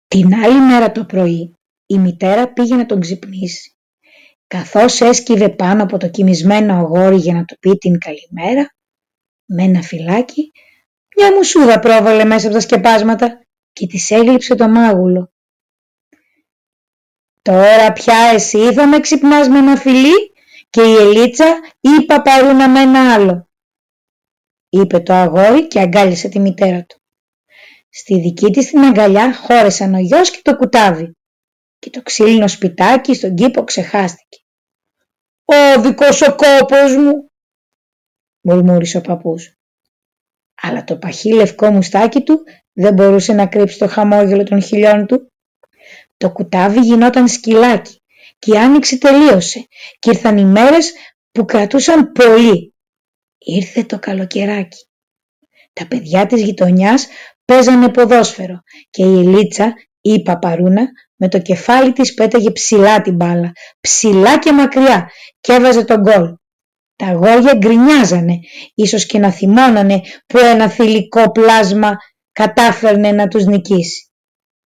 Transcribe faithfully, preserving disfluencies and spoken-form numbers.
Την άλλη μέρα το πρωί η μητέρα πήγε να τον ξυπνήσει. Καθώς έσκυβε πάνω από το κοιμισμένο αγόρι για να του πει την καλημέρα, με ένα φυλάκι, μια μουσούδα πρόβαλε μέσα από τα σκεπάσματα και της έγλειψε το μάγουλο. «Τώρα πια εσύ θα με ξυπνάς με ένα φιλί και η Ελίτσα ή η Παπαρούνα με ένα άλλο», είπε το αγόρι και αγκάλιασε τη μητέρα του. Στη δική της την αγκαλιά χώρεσαν ο γιος και το κουτάβι και το ξύλινο σπιτάκι στον κήπο ξεχάστηκε. «Ο δικός ο κόπος μου», μουρμούρισε ο παππούς. Αλλά το παχύ λευκό μουστάκι του δεν μπορούσε να κρύψει το χαμόγελο των χειλιών του. Το κουτάβι γινόταν σκυλάκι και η άνοιξη τελείωσε και ήρθαν οι μέρες που κρατούσαν πολύ. Ήρθε το καλοκαιράκι. Τα παιδιά της γειτονιάς παίζανε ποδόσφαιρο και η Ελίτσα ή η Παπαρούνα με το κεφάλι της πέταγε ψηλά την μπάλα, ψηλά και μακριά, και έβαζε τον γκολ. Τα αγόρια γκρινιάζανε, ίσως και να θυμώνανε που ένα θηλυκό πλάσμα κατάφερνε να τους νικήσει.